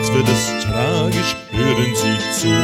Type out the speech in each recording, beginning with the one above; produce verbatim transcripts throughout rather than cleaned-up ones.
jetzt wird es tragisch, hören Sie zu.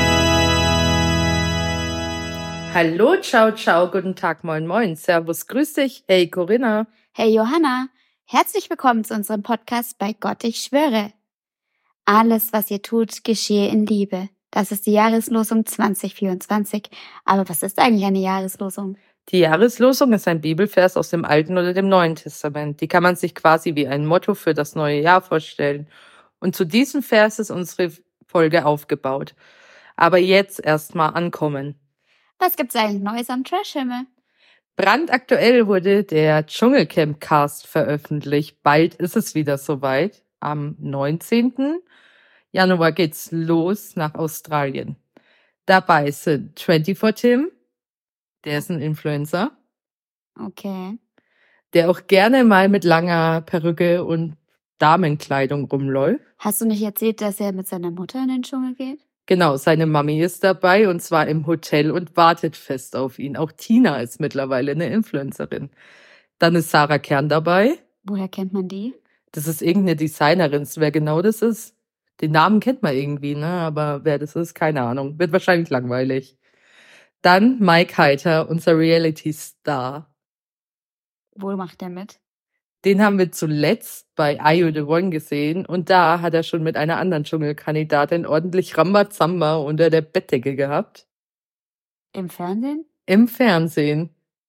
Hallo, ciao, ciao, guten Tag, moin, moin, servus, grüß dich, hey Corinna. Hey Johanna, herzlich willkommen zu unserem Podcast bei Gott, ich schwöre. Alles, was ihr tut, geschehe in Liebe. Das ist die Jahreslosung zwanzig vierundzwanzig. Aber was ist eigentlich eine Jahreslosung? Die Jahreslosung ist ein Bibelvers aus dem Alten oder dem Neuen Testament. Die kann man sich quasi wie ein Motto für das neue Jahr vorstellen. Und zu diesem Vers ist unsere Folge aufgebaut. Aber jetzt erstmal ankommen. Was gibt's eigentlich Neues am Trashhimmel? Brandaktuell wurde der Dschungelcamp-Cast veröffentlicht. Bald ist es wieder soweit. Am neunzehnten Januar geht's los nach Australien. Dabei sind vierundzwanzig Tim, der ist ein Influencer, Okay. der auch gerne mal mit langer Perücke und Damenkleidung rumläuft. Hast du nicht erzählt, dass er mit seiner Mutter in den Dschungel geht? Genau, seine Mami ist dabei und zwar im Hotel und wartet fest auf ihn. Auch Tina ist mittlerweile eine Influencerin. Dann ist Sarah Kern dabei. Woher kennt man die? Das ist irgendeine Designerin. Wer genau das ist, den Namen kennt man irgendwie, ne? Aber wer das ist, keine Ahnung. Wird wahrscheinlich langweilig. Dann Mike Heiter, unser Reality-Star. Wo macht er mit? Den haben wir zuletzt bei Are You The One gesehen und da hat er schon mit einer anderen Dschungelkandidatin ordentlich Rambazamba unter der Bettdecke gehabt. Im Fernsehen? Im Fernsehen.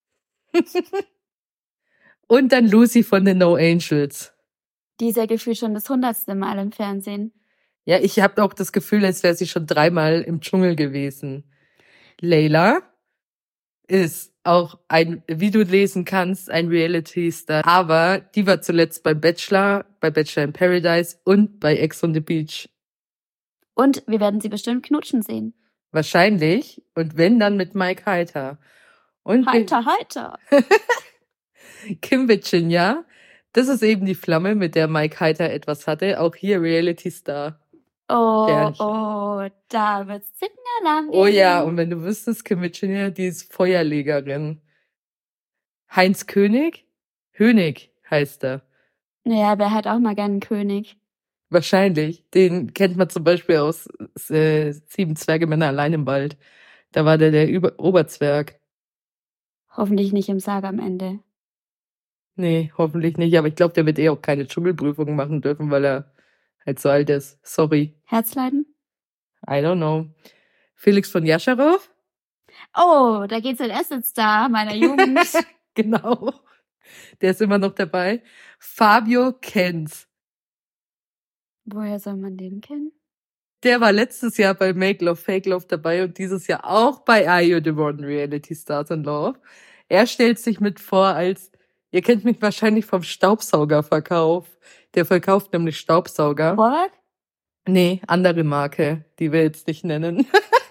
Und dann Lucy von den No Angels. Die ist ja gefühlt schon das hundertste Mal im Fernsehen. Ja, ich habe auch das Gefühl, als wäre sie schon dreimal im Dschungel gewesen. Layla ist auch ein, wie du lesen kannst, ein Reality-Star. Aber die war zuletzt bei Bachelor, bei Bachelor in Paradise und bei Ex on the Beach. Und wir werden sie bestimmt knutschen sehen. Wahrscheinlich. Und wenn, dann mit Mike Heiter. Und Heiter, heiter. Kim Virginia, das ist eben die Flamme, mit der Mike Heiter etwas hatte. Auch hier Reality-Star. Oh, Herrlich. oh, da wird's Zickenalarm geben. Oh ja, und wenn du wüsstest, Kim Virginia, die ist Feuerlegerin. Heinz König? Hönig heißt er. Ja, wer hat auch mal gern einen König? Wahrscheinlich. Den kennt man zum Beispiel aus äh, Sieben Zwerge Männer allein im Wald. Da war der der Über- Oberzwerg. Hoffentlich nicht im Sarg am Ende. Nee, hoffentlich nicht. Aber ich glaube, der wird eh auch keine Dschungelprüfung machen dürfen, weil er halt so alt ist. Sorry. Herzleiden? I don't know. Felix von Jascharow? Oh, da geht's als erstes da, meiner Jugend. Genau. Der ist immer noch dabei. Fabio Kenz. Woher soll man den kennen? Der war letztes Jahr bei Make Love, Fake Love dabei und dieses Jahr auch bei Are You The One Reality Stars in Love. Er stellt sich mit vor als, ihr kennt mich wahrscheinlich vom Staubsaugerverkauf. Der verkauft nämlich Staubsauger. Borg? Nee, andere Marke, die wir jetzt nicht nennen.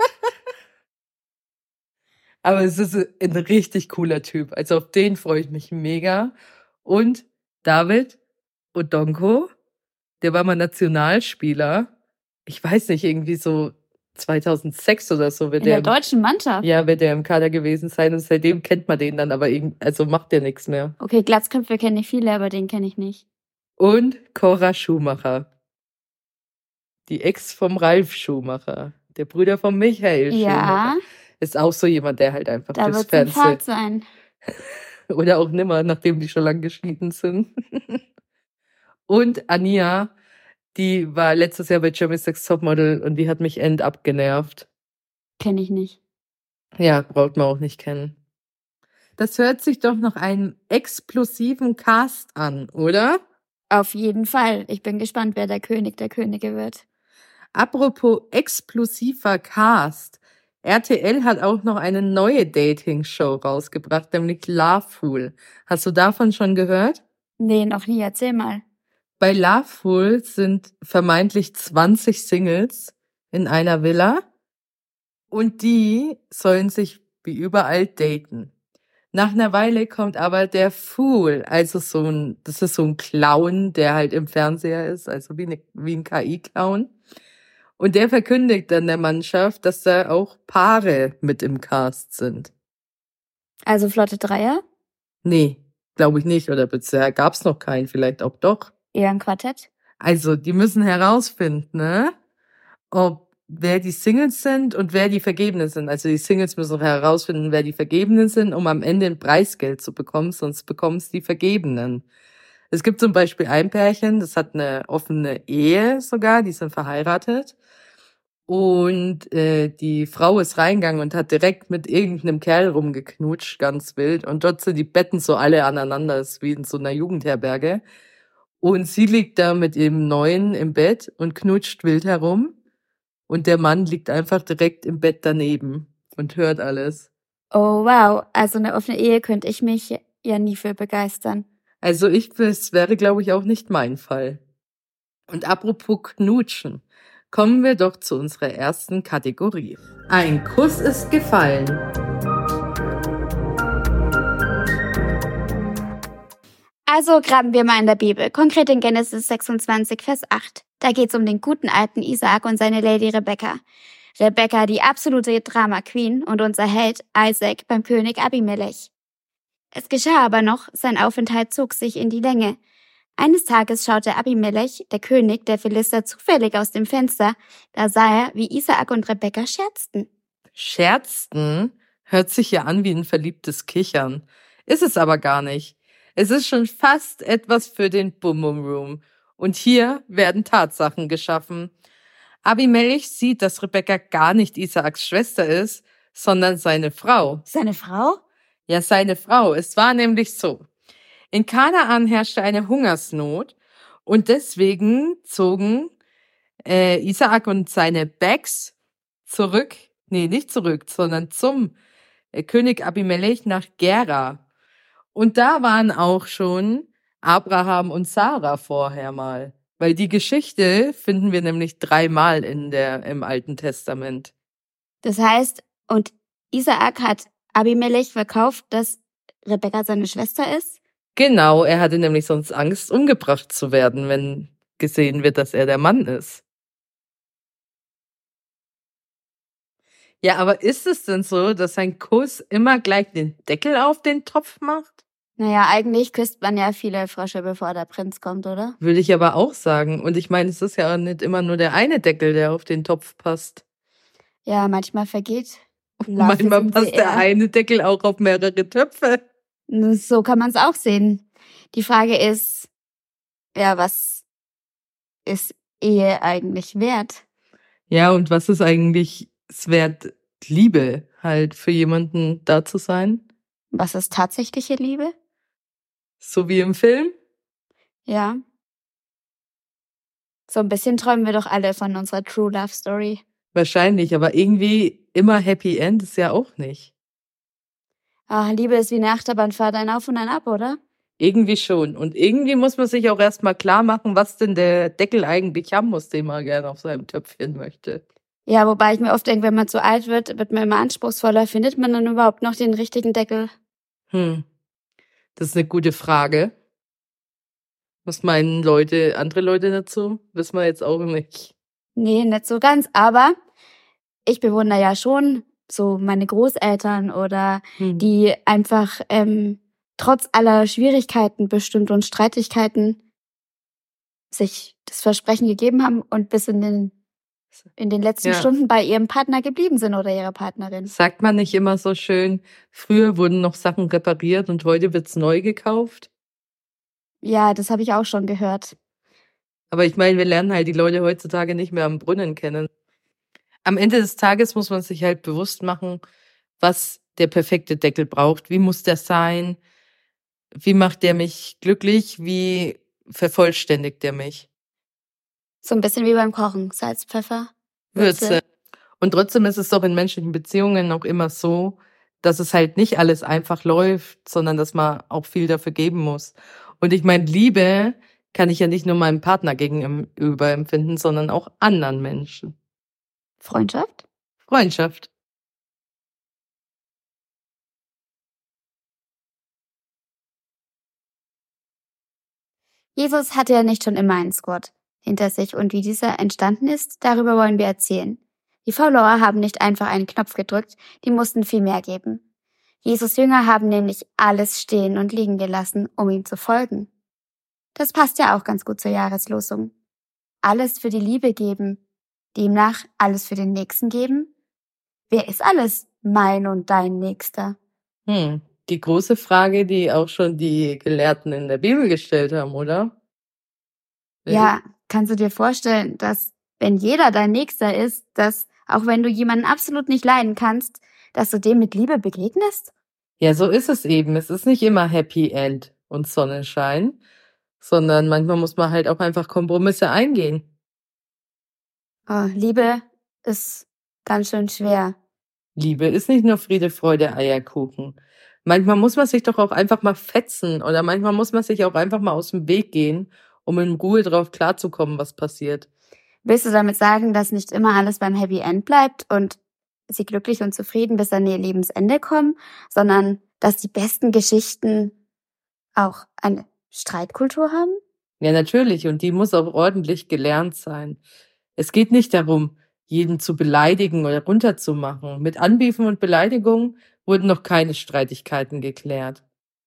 Aber es ist ein richtig cooler Typ. Also auf den freue ich mich mega. Und David Odonko, der war mal Nationalspieler. Ich weiß nicht, irgendwie so zweitausendsechs oder so wird In der der, deutschen Mannschaft? ja, wird der im Kader gewesen sein. Und seitdem kennt man den dann aber irgendwie, also macht der nichts mehr. Okay, Glatzköpfe kenne ich viele, aber den kenne ich nicht. Und Cora Schumacher. Die Ex vom Ralf Schumacher. Der Bruder von Michael Ja, Schumacher. Ist auch so jemand, der halt einfach da das wird's ein Fernsehen. Fahrt sein. Oder auch nimmer, nachdem die schon lange geschieden sind. Und Ania, die war letztes Jahr bei Germany's Next Topmodel und die hat mich end abgenervt. Kenne ich nicht. Ja, braucht man auch nicht kennen. Das hört sich doch nach einem explosiven Cast an, oder? Auf jeden Fall. Ich bin gespannt, wer der König der Könige wird. Apropos explosiver Cast. R T L hat auch noch eine neue Dating-Show rausgebracht, nämlich Loveful. Hast du davon schon gehört? Nee, noch nie. Erzähl mal. Bei Loveful sind vermeintlich zwanzig Singles in einer Villa und die sollen sich wie überall daten. Nach einer Weile kommt aber der Fool, also so ein, das ist so ein Clown, der halt im Fernseher ist, also wie, eine, wie ein K I-Clown. Und der verkündigt dann der Mannschaft, dass da auch Paare mit im Cast sind. Also flotte Dreier? Nee, glaube ich nicht. Oder bisher gab's noch keinen, vielleicht auch doch. Eher ein Quartett? Also, die müssen herausfinden, ne, ob wer die Singles sind und wer die Vergebenen sind. Also die Singles müssen herausfinden, wer die Vergebenen sind, um am Ende ein Preisgeld zu bekommen, sonst bekommen es die Vergebenen. Es gibt zum Beispiel ein Pärchen, das hat eine offene Ehe sogar, die sind verheiratet. Und äh, die Frau ist reingegangen und hat direkt mit irgendeinem Kerl rumgeknutscht, ganz wild. Und dort sind die Betten so alle aneinander, das ist wie in so einer Jugendherberge. Und sie liegt da mit ihrem Neuen im Bett und knutscht wild herum. Und der Mann liegt einfach direkt im Bett daneben und hört alles. Oh wow, also eine offene Ehe könnte ich mich ja nie für begeistern. Also ich, das wäre, glaube ich, auch nicht mein Fall. Und apropos Knutschen, kommen wir doch zu unserer ersten Kategorie. Ein Kuss ist gefallen. Also graben wir mal in der Bibel, konkret in Genesis sechsundzwanzig, Vers acht. Da geht's um den guten alten Isaak und seine Lady Rebekka. Rebekka, die absolute Drama-Queen, und unser Held Isaac beim König Abimelech. Es geschah aber noch, sein Aufenthalt zog sich in die Länge. Eines Tages schaute Abimelech, der König der Philister, zufällig aus dem Fenster. Da sah er, wie Isaak und Rebekka scherzten. Scherzten? Hört sich ja an wie ein verliebtes Kichern. Ist es aber gar nicht. Es ist schon fast etwas für den Bum-Bum-Room. Und hier werden Tatsachen geschaffen. Abimelech sieht, dass Rebekka gar nicht Isaaks Schwester ist, sondern seine Frau. Seine Frau? Ja, seine Frau. Es war nämlich so. In Kanaan herrschte eine Hungersnot und deswegen zogen äh, Isaak und seine Becks zurück, nee, nicht zurück, sondern zum äh, König Abimelech nach Gera. Und da waren auch schon Abraham und Sarah vorher mal. Weil die Geschichte finden wir nämlich dreimal in der, im Alten Testament. Das heißt, und Isaak hat Abimelech verkauft, dass Rebekka seine Schwester ist? Genau, er hatte nämlich sonst Angst, umgebracht zu werden, wenn gesehen wird, dass er der Mann ist. Ja, aber ist es denn so, dass ein Kuss immer gleich den Deckel auf den Topf macht? Naja, eigentlich küsst man ja viele Frösche, bevor der Prinz kommt, oder? Würde ich aber auch sagen. Und ich meine, es ist ja nicht immer nur der eine Deckel, der auf den Topf passt. Ja, manchmal vergeht. Manchmal passt der eine Deckel auch auf mehrere Töpfe. So kann man es auch sehen. Die Frage ist, ja, was ist Ehe eigentlich wert? Ja, und was ist eigentlich es wert, Liebe halt für jemanden da zu sein? Was ist tatsächliche Liebe? So wie im Film? Ja. So ein bisschen träumen wir doch alle von unserer True Love Story. Wahrscheinlich, aber irgendwie immer Happy End ist ja auch nicht. Ach, Liebe ist wie eine Achterbahnfahrt, ein Auf und ein Ab, oder? Irgendwie schon. Und irgendwie muss man sich auch erstmal klar machen, was denn der Deckel eigentlich haben muss, den man gerne auf seinem Töpfchen möchte. Ja, wobei ich mir oft denke, wenn man zu alt wird, wird man immer anspruchsvoller. Findet man dann überhaupt noch den richtigen Deckel? Hm, das ist eine gute Frage. Was meinen Leute, andere Leute dazu? Wissen wir jetzt auch nicht. Nee, nicht so ganz. Aber ich bewundere ja schon so meine Großeltern oder Hm. die einfach ähm, trotz aller Schwierigkeiten bestimmt und Streitigkeiten sich das Versprechen gegeben haben und bis in den in den letzten Ja. Stunden bei ihrem Partner geblieben sind oder ihrer Partnerin. Sagt man nicht immer so schön, früher wurden noch Sachen repariert und heute wird's neu gekauft? Ja, das habe ich auch schon gehört. Aber ich meine, wir lernen halt die Leute heutzutage nicht mehr am Brunnen kennen. Am Ende des Tages muss man sich halt bewusst machen, was der perfekte Deckel braucht. Wie muss der sein? Wie macht der mich glücklich? Wie vervollständigt der mich? So ein bisschen wie beim Kochen. Salz, Pfeffer, Würze. Und trotzdem ist es doch in menschlichen Beziehungen auch immer so, dass es halt nicht alles einfach läuft, sondern dass man auch viel dafür geben muss. Und ich meine, Liebe kann ich ja nicht nur meinem Partner gegenüber empfinden, sondern auch anderen Menschen. Freundschaft? Freundschaft. Jesus hatte ja nicht schon immer einen Squad hinter sich und wie dieser entstanden ist, darüber wollen wir erzählen. Die Follower haben nicht einfach einen Knopf gedrückt, die mussten viel mehr geben. Jesus' Jünger haben nämlich alles stehen und liegen gelassen, um ihm zu folgen. Das passt ja auch ganz gut zur Jahreslosung. alles für die Liebe geben, demnach alles für den Nächsten geben? Wer ist alles mein und dein Nächster? Hm, die große Frage, die auch schon die Gelehrten in der Bibel gestellt haben, oder? Wer Ja, kannst du dir vorstellen, dass wenn jeder dein Nächster ist, dass auch wenn du jemanden absolut nicht leiden kannst, dass du dem mit Liebe begegnest? Ja, so ist es eben. Es ist nicht immer Happy End und Sonnenschein, sondern manchmal muss man halt auch einfach Kompromisse eingehen. Oh, Liebe ist ganz schön schwer. Liebe ist nicht nur Friede, Freude, Eierkuchen. Manchmal muss man sich doch auch einfach mal fetzen oder manchmal muss man sich auch einfach mal aus dem Weg gehen, um in Ruhe drauf klarzukommen, was passiert. Willst du damit sagen, dass nicht immer alles beim Happy End bleibt und sie glücklich und zufrieden bis an ihr Lebensende kommen, sondern dass die besten Geschichten auch eine Streitkultur haben? Ja, natürlich. Und die muss auch ordentlich gelernt sein. Es geht nicht darum, jeden zu beleidigen oder runterzumachen. Mit Anbifen und Beleidigung wurden noch keine Streitigkeiten geklärt.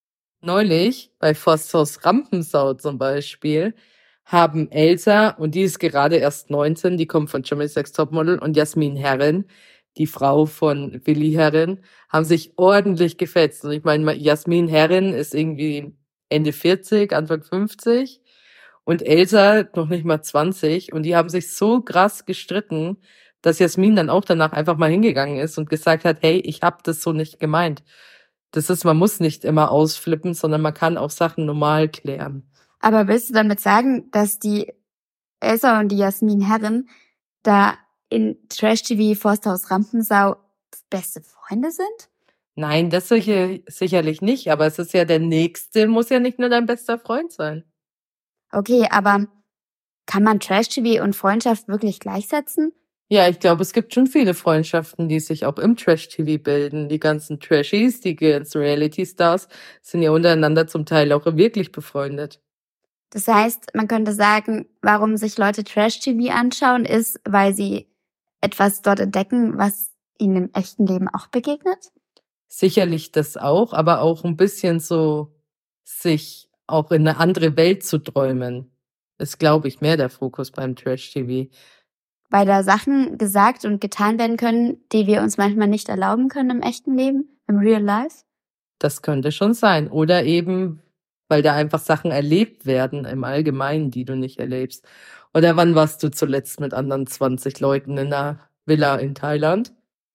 Neulich, bei Forsthaus Rampensau zum Beispiel, haben Elsa, und die ist gerade erst neunzehn, die kommt von Germany's Next Topmodel, und Jasmin Herren, die Frau von Willi Herren, haben sich ordentlich gefetzt. Und ich meine, Jasmin Herren ist irgendwie Ende vierzig, Anfang fünfzig und Elsa noch nicht mal zwanzig. Und die haben sich so krass gestritten, dass Jasmin dann auch danach einfach mal hingegangen ist und gesagt hat, hey, ich habe das so nicht gemeint. Das ist, man muss nicht immer ausflippen, sondern man kann auch Sachen normal klären. Aber willst du damit sagen, dass die Elsa und die Jasmin Herren da in Trash-T V Forsthaus Rampensau beste Freunde sind? Nein, das sicher, sicherlich nicht, aber es ist ja der Nächste, muss ja nicht nur dein bester Freund sein. Okay, aber kann man Trash-T V und Freundschaft wirklich gleichsetzen? Ja, ich glaube, es gibt schon viele Freundschaften, die sich auch im Trash-T V bilden. Die ganzen Trashies, die ganzen Reality-Stars sind ja untereinander zum Teil auch wirklich befreundet. Das heißt, man könnte sagen, warum sich Leute Trash-T V anschauen, ist, weil sie etwas dort entdecken, was ihnen im echten Leben auch begegnet? Sicherlich das auch, aber auch ein bisschen so sich auch in eine andere Welt zu träumen, ist, glaube ich, mehr der Fokus beim Trash-T V. Weil da Sachen gesagt und getan werden können, die wir uns manchmal nicht erlauben können im echten Leben, im Real Life? Das könnte schon sein. Oder eben, weil da einfach Sachen erlebt werden im Allgemeinen, die du nicht erlebst. Oder wann warst du zuletzt mit anderen zwanzig Leuten in einer Villa in Thailand?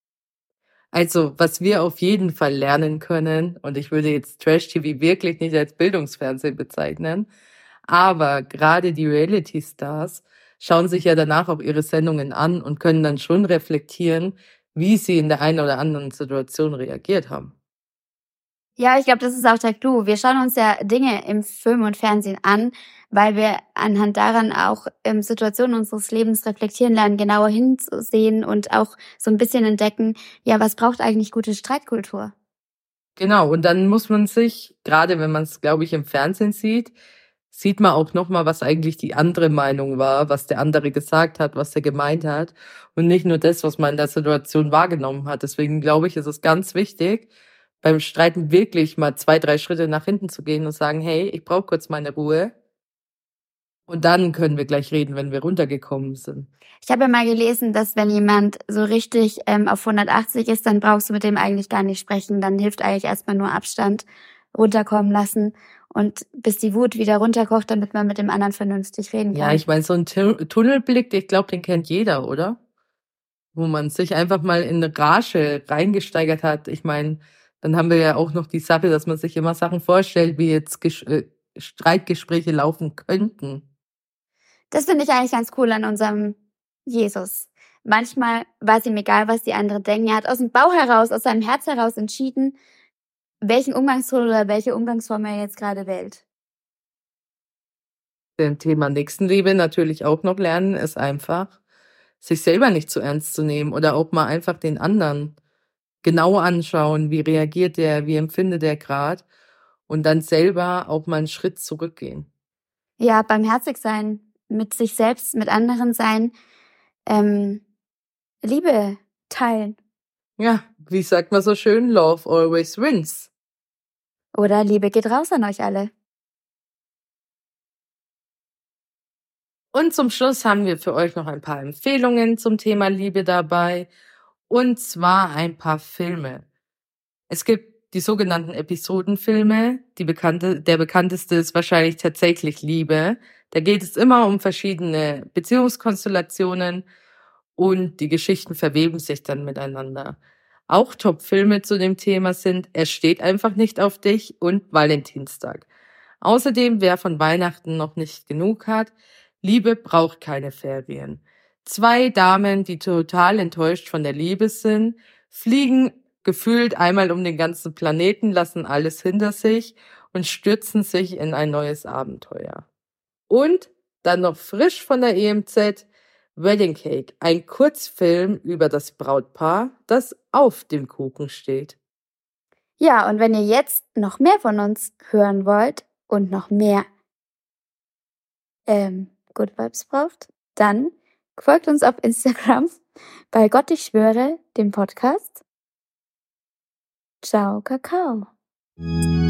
Also, was wir auf jeden Fall lernen können, und ich würde jetzt Trash-T V wirklich nicht als Bildungsfernsehen bezeichnen, aber gerade die Reality-Stars schauen sich ja danach auch ihre Sendungen an und können dann schon reflektieren, wie sie in der einen oder anderen Situation reagiert haben. Ja, ich glaube, das ist auch der Clou. Wir schauen uns ja Dinge im Film und Fernsehen an, weil wir anhand daran auch ähm, Situationen unseres Lebens reflektieren lernen, genauer hinzusehen und auch so ein bisschen entdecken, ja, was braucht eigentlich gute Streitkultur? Genau, und dann muss man sich, gerade wenn man es, glaube ich, im Fernsehen sieht, sieht man auch nochmal, was eigentlich die andere Meinung war, was der andere gesagt hat, was er gemeint hat und nicht nur das, was man in der Situation wahrgenommen hat. Deswegen glaube ich, ist es ganz wichtig, beim Streiten wirklich mal zwei, drei Schritte nach hinten zu gehen und sagen, hey, ich brauche kurz meine Ruhe. Und dann können wir gleich reden, wenn wir runtergekommen sind. Ich habe ja mal gelesen, dass wenn jemand so richtig ähm, auf hundertachtzig ist, dann brauchst du mit dem eigentlich gar nicht sprechen. Dann hilft eigentlich erstmal nur Abstand, runterkommen lassen und bis die Wut wieder runterkocht, damit man mit dem anderen vernünftig reden kann. Ja, ich meine, so ein Tu- Tunnelblick, ich glaube, den kennt jeder, oder? Wo man sich einfach mal in eine Rage reingesteigert hat. Ich meine, dann haben wir ja auch noch die Sache, dass man sich immer Sachen vorstellt, wie jetzt Gesch äh, Streitgespräche laufen könnten. Das finde ich eigentlich ganz cool an unserem Jesus. Manchmal war es ihm egal, was die anderen denken. Er hat aus dem Bauch heraus, aus seinem Herz heraus entschieden, welchen Umgangston oder welche Umgangsform er jetzt gerade wählt. Dem Thema Nächstenliebe natürlich auch noch lernen, ist einfach, sich selber nicht zu ernst zu nehmen oder auch mal einfach den anderen genau anschauen, wie reagiert der, wie empfindet der gerade und dann selber auch mal einen Schritt zurückgehen. Ja, barmherzig sein, mit sich selbst, mit anderen sein, ähm, Liebe teilen Ja, wie sagt man so schön, Love always wins. oder Liebe geht raus an euch alle. Und zum Schluss haben wir für euch noch ein paar Empfehlungen zum Thema Liebe dabei. Und zwar ein paar Filme. Es gibt die sogenannten Episodenfilme. Die bekannte, der bekannteste ist wahrscheinlich tatsächlich Liebe. Da geht es immer um verschiedene Beziehungskonstellationen und die Geschichten verweben sich dann miteinander. Auch Top-Filme zu dem Thema sind Er steht einfach nicht auf dich und Valentinstag. Außerdem, wer von Weihnachten noch nicht genug hat, Liebe braucht keine Ferien. Zwei Damen, die total enttäuscht von der Liebe sind, fliegen gefühlt einmal um den ganzen Planeten, lassen alles hinter sich und stürzen sich in ein neues Abenteuer. Und dann noch frisch von der E M Z Wedding Cake, ein Kurzfilm über das Brautpaar, das auf dem Kuchen steht. Ja, und wenn ihr jetzt noch mehr von uns hören wollt und noch mehr ähm, Good Vibes braucht, dann folgt uns auf Instagram bei Gott, ich schwöre, dem Podcast. Ciao, Kakao.